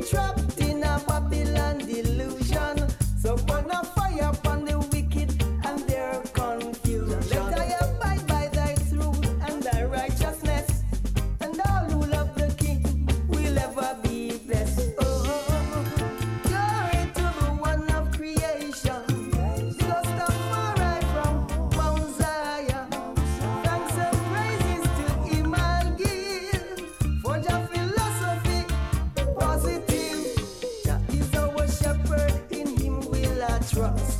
trapped in a Babylon delusion. So burn a fire upon the wicked and their confusion. Let I abide by thy truth and thy righteousness, and all who love the King will ever be blessed. Oh, glory to the one of creation, just a far right from Mount Zion. Thanks and praises to him I'll give, for your philosophy positive. Jah is our shepherd, in him will I trust.